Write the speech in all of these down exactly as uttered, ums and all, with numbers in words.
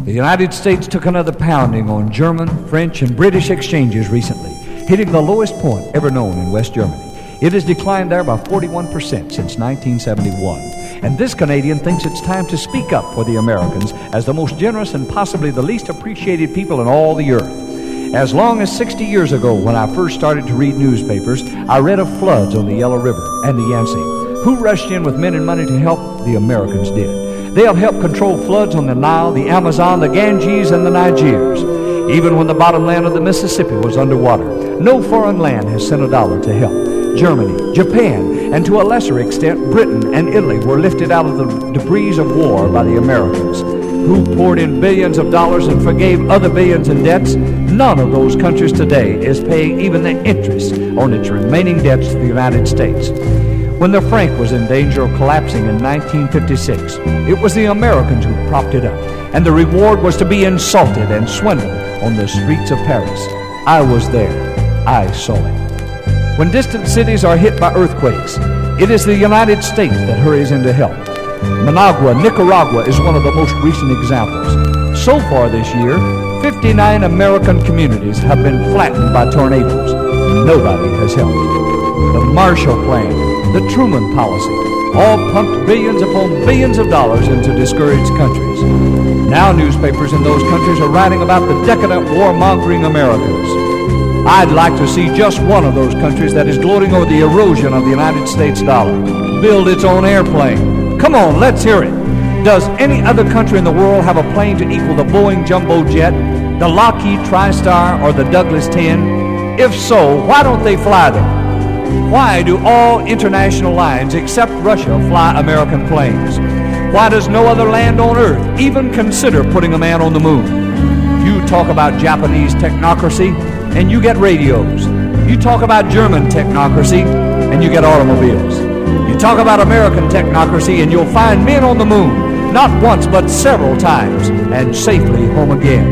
The United States took another pounding on German, French, and British exchanges recently, hitting the lowest point ever known in West Germany. It has declined there by forty-one percent since nineteen seventy-one. And this Canadian thinks it's time to speak up for the Americans as the most generous and possibly the least appreciated people in all the earth. As long as sixty years ago, when I first started to read newspapers, I read of floods on the Yellow River and the Yangtze. Who rushed in with men and money to help? The Americans did. They have helped control floods on the Nile, the Amazon, the Ganges, and the Nigeria. Even when the bottomland of the Mississippi was underwater, no foreign land has sent a dollar to help. Germany, Japan, and to a lesser extent, Britain and Italy were lifted out of the debris of war by the Americans, who poured in billions of dollars and forgave other billions in debts. None of those countries today is paying even the interest on its remaining debts to the United States. When the franc was in danger of collapsing in nineteen fifty-six, it was the Americans who propped it up, and the reward was to be insulted and swindled on the streets of Paris. I was there. I saw it. When distant cities are hit by earthquakes, it is the United States that hurries in to help. Managua, Nicaragua is one of the most recent examples. So far this year, fifty-nine American communities have been flattened by tornadoes. Nobody has helped. The Marshall Plan, the Truman Policy, all pumped billions upon billions of dollars into discouraged countries. Now newspapers in those countries are writing about the decadent warmongering Americans. I'd like to see just one of those countries that is gloating over the erosion of the United States dollar build its own airplane. Come on, let's hear it. Does any other country in the world have a plane to equal the Boeing Jumbo Jet, the Lockheed TriStar, or the Douglas ten? If so, why don't they fly them? Why do all international lines except Russia fly American planes? Why does no other land on earth even consider putting a man on the moon? You talk about Japanese technocracy, and you get radios. You talk about German technocracy, and you get automobiles. You talk about American technocracy, and you'll find men on the moon, not once but several times, and safely home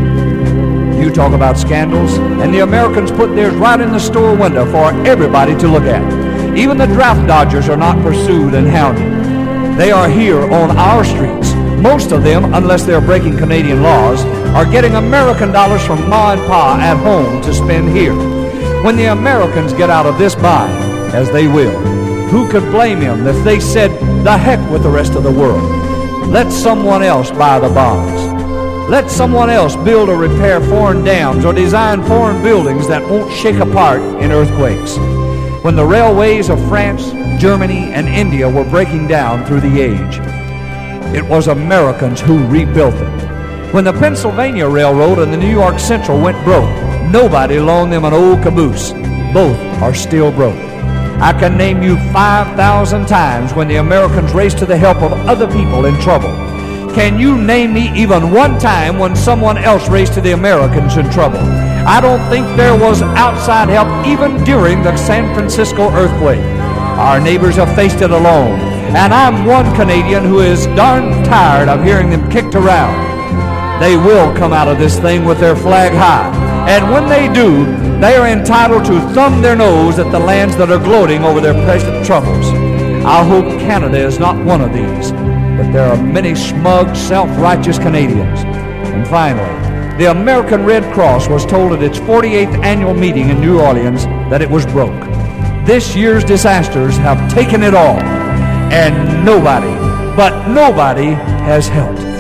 again. You talk about scandals, and the Americans put theirs right in the store window for everybody to look at. Even the draft dodgers are not pursued and hounded. They are here on our streets. Most of them, unless they're breaking Canadian laws, are getting American dollars from Ma and Pa at home to spend here. When the Americans get out of this bind, as they will, who could blame them if they said, the heck with the rest of the world? Let someone else buy the bonds. Let someone else build or repair foreign dams or design foreign buildings that won't shake apart in earthquakes. When the railways of France, Germany, and India were breaking down through the age, it was Americans who rebuilt them. When the Pennsylvania Railroad and the New York Central went broke, nobody loaned them an old caboose. Both are still broke. I can name you five thousand times when the Americans raced to the help of other people in trouble. Can you name me even one time when someone else raced to the Americans in trouble? I don't think there was outside help even during the San Francisco earthquake. Our neighbors have faced it alone, and I'm one Canadian who is darn tired of hearing them kicked around. They will come out of this thing with their flag high, and when they do, they are entitled to thumb their nose at the lands that are gloating over their present troubles. I hope Canada is not one of these, but there are many smug, self-righteous Canadians. And finally, the American Red Cross was told at its forty-eighth annual meeting in New Orleans that it was broke. This year's disasters have taken it all, and nobody, but nobody has helped.